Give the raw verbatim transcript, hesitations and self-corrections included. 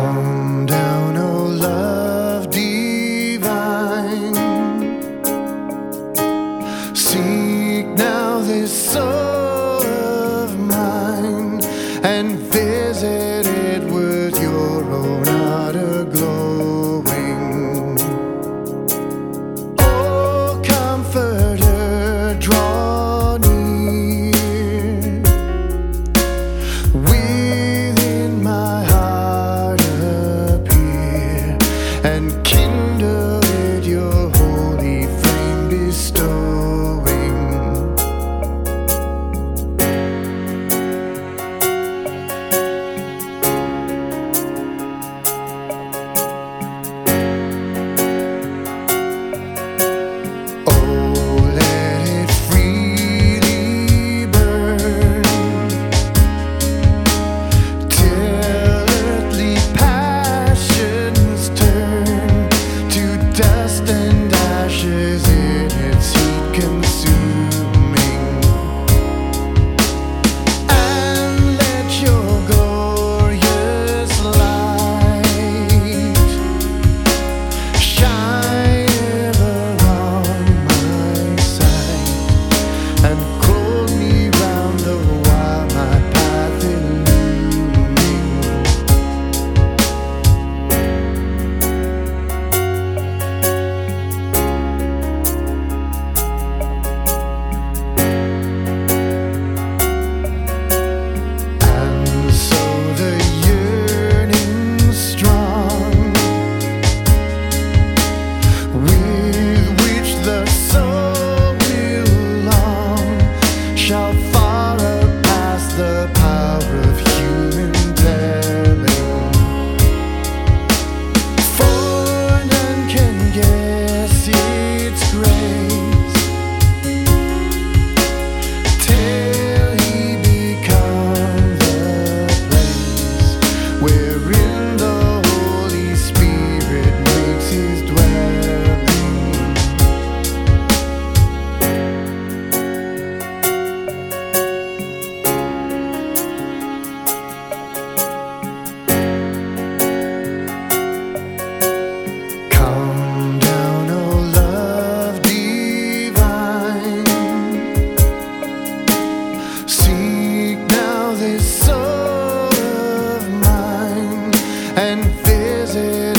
Come down, O love divine. Seek now this soul of mine and visit it with your own utter glowing. Oh, Comforter, draw near. Within my heart appear and kindle it your holy flame bestowing. Oh, let it freely burn till earthly passions turn to dust and ashes in its heat consuming. And let your glorious light shine ever on my sight and clothe me round the while my path illuming. And so the yearning strong with which the soul will long shall far surpass the power of human telling. For none can guess its grace till he become the place wherein the Holy Spirit makes his dwelling. Come down, O love divine. Seek now this soul of mine and visit